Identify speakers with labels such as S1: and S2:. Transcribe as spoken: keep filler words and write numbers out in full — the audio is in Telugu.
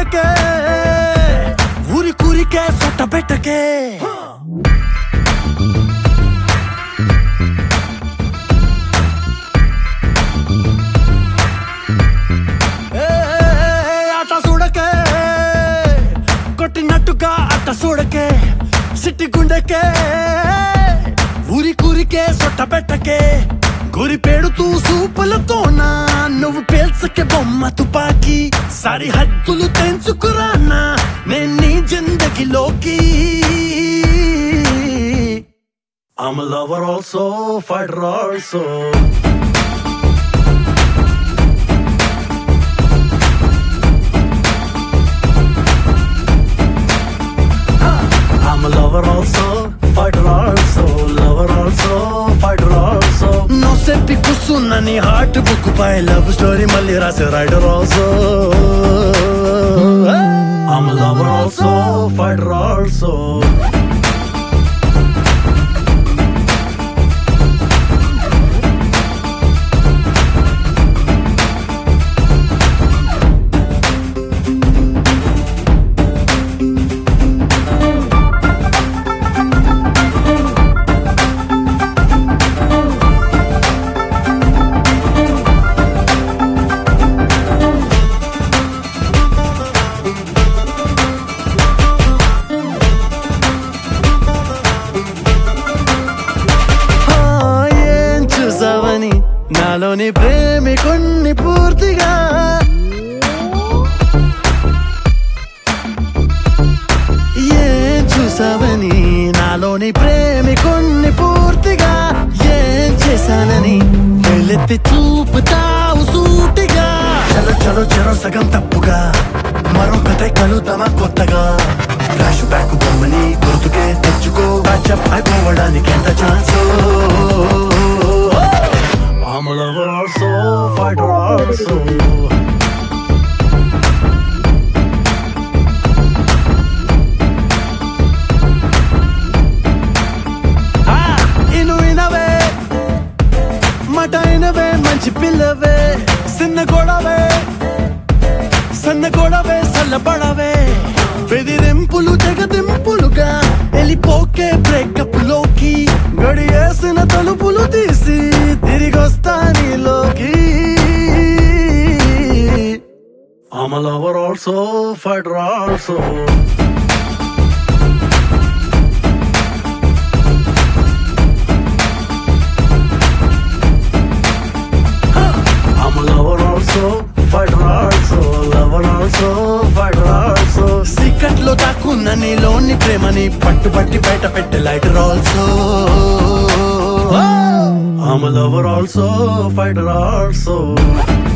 S1: చూడకే ఊరి కూరికే సొట్ట పెట్టకే ఆట చూడకే కొట్టినట్టుగా అట్ట చూడకే సిట్టి గుండెకే ఊరి కూరికే సొట్ట పెట్టకే గురి పెడుతూ సూపులతోనా నువ్వు పేల్చకే బొమ్మ తుపాకి సరిహద్దులు తెంచుకురానా నేను నీ జిందగీలోకి I'm a lover also, fighter also I'm a lover also, fighter also, lover also, fighter also. No se piku sunna ni heart book by love story malli rase rider also. I'm a lover also, fighter also. నాలోని ప్రేమికుణ్ణి పూర్తిగా ఏం చూసావని నాలోని ప్రేమికుణ్ణి పూర్తిగా ఏం చేశానని వెళ్ళెత్తి చూపుతావు సూటిగా చలో చలో చెరో సగం తప్పుగా మరొకటే కలుద్దామా కొత్తగా ఫ్లాష్ బ్యాక్ బొమ్మని గుర్తుకే తెచ్చుకో బ్యాచప్ అయిపోవడానికి ఎంత ఛాన్సో I'm a lover also, fighter also ah, inu inave mata inave manchi pillave sinna godave sanna godave sallabadave bedirinpulu jagadimpuluga elipoke breakup loki గడియేసిన తలుపులు తీసి తిరిగొస్తా నీలోకి I'm a lover also, fighter also I'm a lover also, fighter also, lover also, fighter also సీక్రెట్లో దాక్కున్న నీలోని ప్రేమని పట్టుబట్టి బయట పెట్టే lighter also I'm a lover also, fighter also